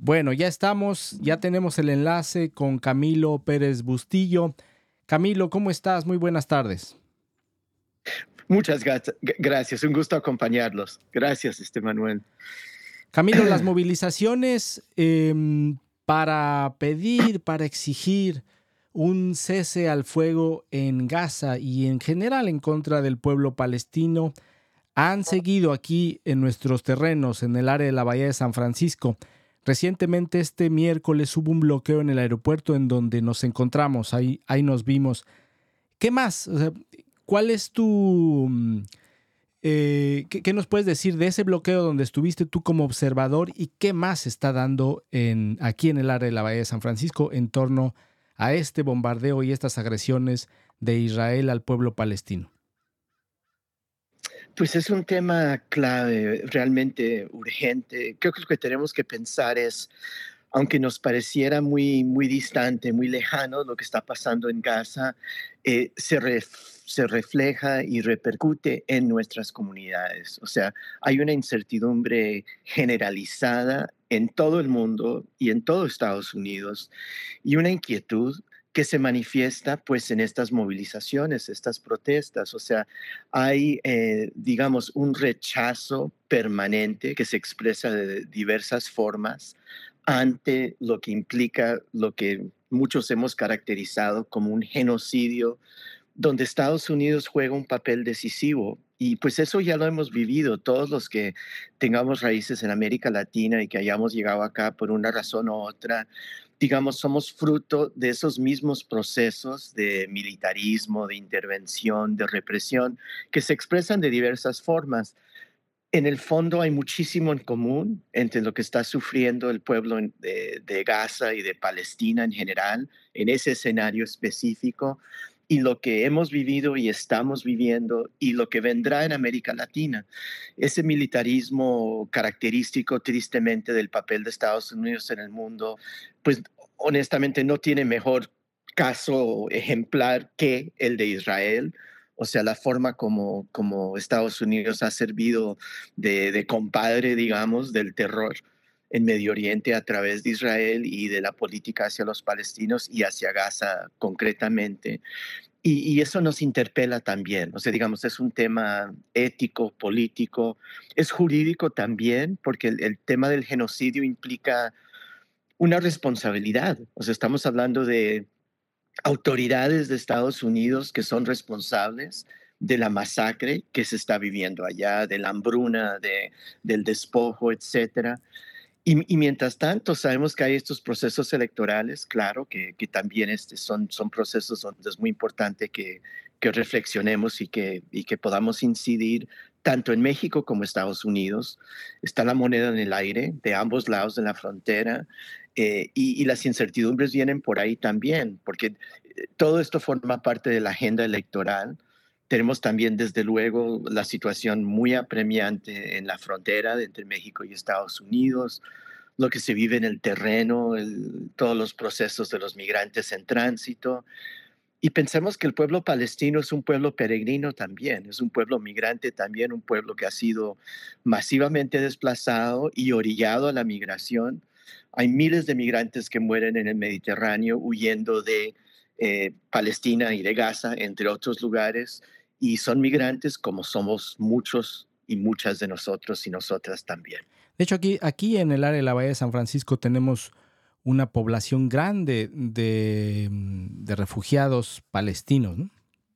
Bueno, ya tenemos el enlace con Camilo Pérez Bustillo. Camilo, ¿cómo estás? Muy buenas tardes. Muchas gracias, un gusto acompañarlos. Gracias, Manuel. Camilo, las movilizaciones para pedir, para exigir un cese al fuego en Gaza y en general en contra del pueblo palestino han seguido aquí en nuestros terrenos, en el área de la Bahía de San Francisco. Recientemente, este miércoles, hubo un bloqueo en el aeropuerto en donde nos encontramos, ahí nos vimos. ¿Qué más? O sea, ¿cuál es qué nos puedes decir de ese bloqueo donde estuviste tú como observador y qué más se está dando aquí en el área de la Bahía de San Francisco en torno a este bombardeo y estas agresiones de Israel al pueblo palestino? Pues es un tema clave, realmente urgente. Creo que lo que tenemos que pensar es, aunque nos pareciera muy distante, muy lejano lo que está pasando en Gaza, se refleja y repercute en nuestras comunidades. O sea, hay una incertidumbre generalizada en todo el mundo y en todo Estados Unidos y una inquietud que se manifiesta pues en estas movilizaciones, estas protestas. O sea, hay, digamos, un rechazo permanente que se expresa de diversas formas ante lo que implica lo que muchos hemos caracterizado como un genocidio, donde Estados Unidos juega un papel decisivo. Y pues eso ya lo hemos vivido, todos los que tengamos raíces en América Latina y que hayamos llegado acá por una razón u otra, digamos, somos fruto de esos mismos procesos de militarismo, de intervención, de represión, que se expresan de diversas formas. En el fondo hay muchísimo en común entre lo que está sufriendo el pueblo de Gaza y de Palestina en general, en ese escenario específico, y lo que hemos vivido y estamos viviendo y lo que vendrá en América Latina. Ese militarismo característico tristemente del papel de Estados Unidos en el mundo, pues honestamente no tiene mejor caso ejemplar que el de Israel. O sea, la forma como Estados Unidos ha servido de compadre, digamos, del terror en Medio Oriente a través de Israel y de la política hacia los palestinos y hacia Gaza concretamente. Y eso nos interpela también. O sea, digamos, es un tema ético, político, es jurídico también, porque el tema del genocidio implica una responsabilidad. O sea, estamos hablando de autoridades de Estados Unidos que son responsables de la masacre que se está viviendo allá, de la hambruna, del despojo, etcétera. Y mientras tanto, sabemos que hay estos procesos electorales, claro, que también son procesos donde es muy importante que reflexionemos y que podamos incidir tanto en México como Estados Unidos. Está la moneda en el aire de ambos lados de la frontera, y las incertidumbres vienen por ahí también, porque todo esto forma parte de la agenda electoral. Tenemos también, desde luego, la situación muy apremiante en la frontera entre México y Estados Unidos, lo que se vive en el terreno, todos los procesos de los migrantes en tránsito. Y pensemos que el pueblo palestino es un pueblo peregrino también, es un pueblo migrante también, un pueblo que ha sido masivamente desplazado y orillado a la migración. Hay miles de migrantes que mueren en el Mediterráneo huyendo de Palestina y de Gaza, entre otros lugares, y son migrantes como somos muchos y muchas de nosotros y nosotras también. De hecho, aquí en el área de la Bahía de San Francisco tenemos una población grande de refugiados palestinos, ¿no?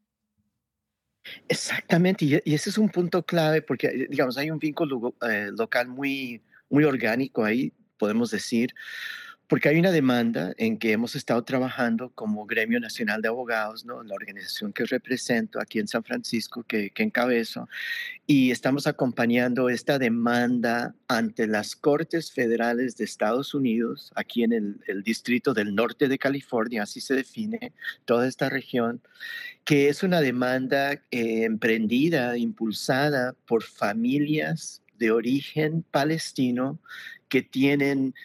Exactamente, y ese es un punto clave porque, digamos, hay un vínculo local muy orgánico ahí, podemos decir, porque hay una demanda en que hemos estado trabajando como Gremio Nacional de Abogados, ¿no? La organización que represento aquí en San Francisco, que encabezo, y estamos acompañando esta demanda ante las Cortes Federales de Estados Unidos, aquí en el Distrito del Norte de California, así se define toda esta región, que es una demanda emprendida, impulsada por familias de origen palestino que tienen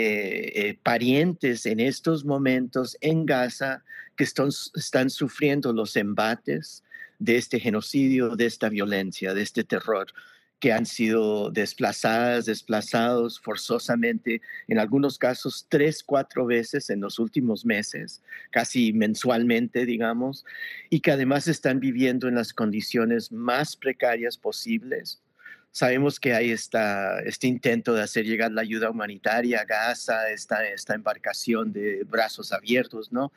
parientes en estos momentos en Gaza que están sufriendo los embates de este genocidio, de esta violencia, de este terror que han sido desplazados forzosamente, en algunos casos 3, 4 veces en los últimos meses, casi mensualmente, digamos, y que además están viviendo en las condiciones más precarias posibles. Sabemos que hay este intento de hacer llegar la ayuda humanitaria a Gaza, esta embarcación de brazos abiertos, ¿no?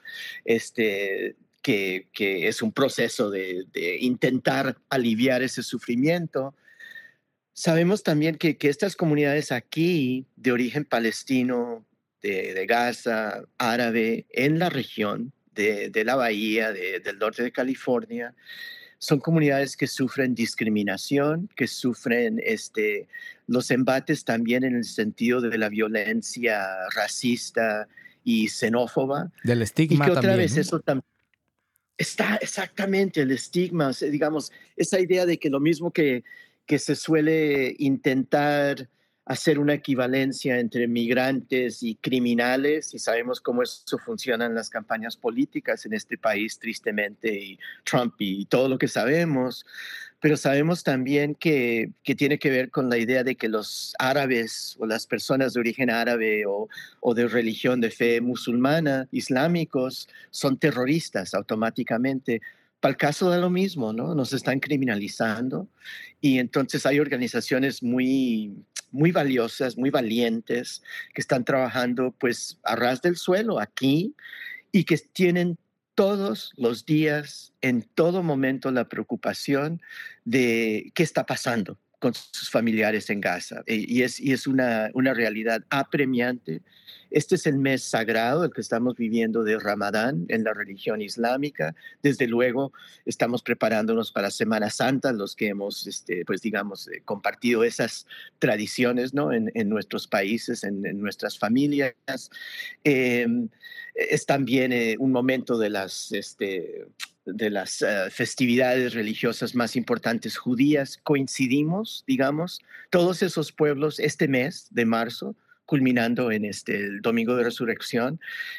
Que es un proceso de intentar aliviar ese sufrimiento. Sabemos también que estas comunidades aquí, de origen palestino, de Gaza, árabe, en la región de la bahía, del norte de California, son comunidades que sufren discriminación, que sufren los embates también en el sentido de la violencia racista y xenófoba, Del y estigma que otra también, vez ¿no? eso también está exactamente el estigma, o sea, digamos, esa idea de que lo mismo que se suele intentar hacer una equivalencia entre migrantes y criminales, y sabemos cómo eso funciona en las campañas políticas en este país, tristemente, y Trump y todo lo que sabemos, pero sabemos también que tiene que ver con la idea de que los árabes o las personas de origen árabe o de religión de fe musulmana, islámicos, son terroristas automáticamente. Para el caso de lo mismo, ¿no? Nos están criminalizando y entonces hay organizaciones muy valiosas, muy valientes, que están trabajando pues a ras del suelo aquí y que tienen todos los días, en todo momento, la preocupación de qué está pasando con sus familiares en Gaza. Y es una realidad apremiante. Este es el mes sagrado, el que estamos viviendo de Ramadán en la religión islámica. Desde luego, estamos preparándonos para Semana Santa, los que hemos, pues digamos, compartido esas tradiciones, ¿no? En nuestros países, en nuestras familias. Eh, es también un momento de las festividades religiosas más importantes judías. Coincidimos, digamos, todos esos pueblos este mes de marzo, culminando en el Domingo de Resurrección,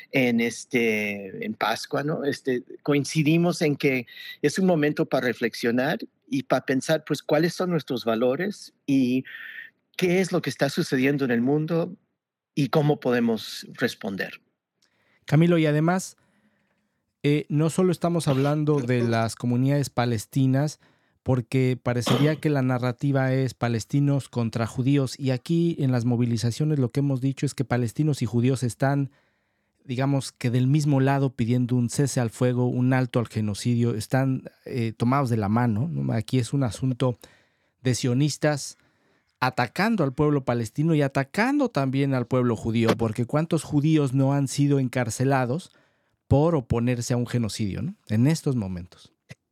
en Pascua, ¿no? Coincidimos en que es un momento para reflexionar y para pensar, pues, cuáles son nuestros valores y qué es lo que está sucediendo en el mundo y cómo podemos responder. Camilo, y además, no solo estamos hablando de las comunidades palestinas, porque parecería que la narrativa es palestinos contra judíos, y aquí en las movilizaciones lo que hemos dicho es que palestinos y judíos están, digamos que del mismo lado pidiendo un cese al fuego, un alto al genocidio, están tomados de la mano, ¿no? Aquí es un asunto de sionistas atacando al pueblo palestino y atacando también al pueblo judío, porque cuántos judíos no han sido encarcelados por oponerse a un genocidio, ¿no? En estos momentos.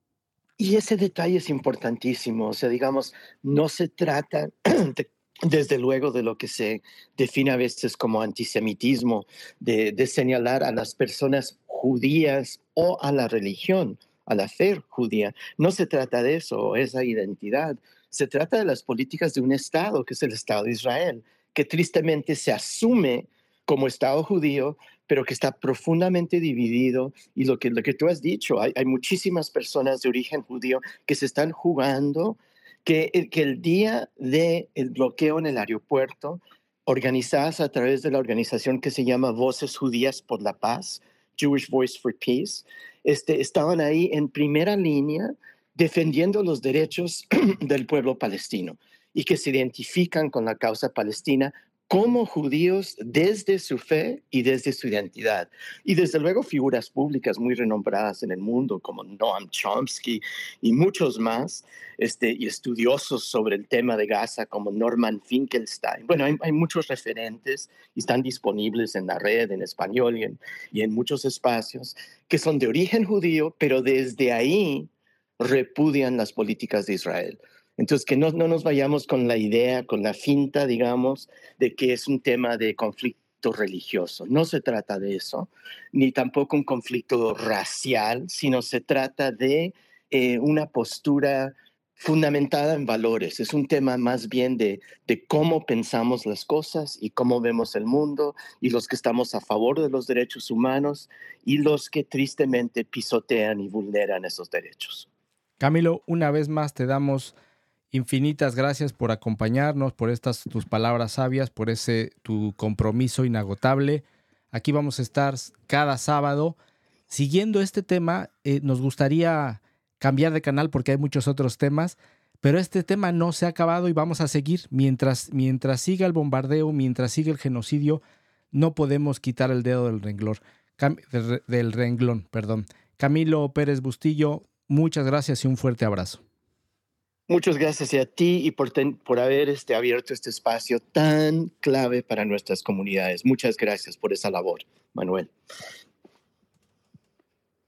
Y ese detalle es importantísimo, o sea, digamos, no se trata, desde luego, de lo que se define a veces como antisemitismo, de señalar a las personas judías o a la religión, a la fe judía. No se trata de eso, o esa identidad. Se trata de las políticas de un Estado, que es el Estado de Israel, que tristemente se asume como Estado judío, pero que está profundamente dividido. Y lo que tú has dicho, hay muchísimas personas de origen judío que se están jugando que el día del bloqueo en el aeropuerto, organizadas a través de la organización que se llama Voces Judías por la Paz, Jewish Voice for Peace, estaban ahí en primera línea defendiendo los derechos del pueblo palestino y que se identifican con la causa palestina como judíos desde su fe y desde su identidad. Y desde luego figuras públicas muy renombradas en el mundo como Noam Chomsky y muchos más, y estudiosos sobre el tema de Gaza como Norman Finkelstein. Bueno, hay muchos referentes y están disponibles en la red, en español y en muchos espacios que son de origen judío, pero desde ahí repudian las políticas de Israel. Entonces, que no nos vayamos con la idea, con la finta, digamos, de que es un tema de conflicto religioso. No se trata de eso, ni tampoco un conflicto racial, sino se trata de una postura fundamentada en valores. Es un tema más bien de cómo pensamos las cosas y cómo vemos el mundo y los que estamos a favor de los derechos humanos y los que tristemente pisotean y vulneran esos derechos. Camilo, una vez más te damos infinitas gracias por acompañarnos, por estas tus palabras sabias, por ese tu compromiso inagotable. Aquí vamos a estar cada sábado siguiendo este tema. Nos gustaría cambiar de canal porque hay muchos otros temas, pero este tema no se ha acabado y vamos a seguir mientras siga el bombardeo, mientras siga el genocidio, no podemos quitar el dedo del renglón. Del renglón, perdón. Camilo Pérez Bustillo, muchas gracias y un fuerte abrazo. Muchas gracias a ti y por haber abierto este espacio tan clave para nuestras comunidades. Muchas gracias por esa labor, Manuel.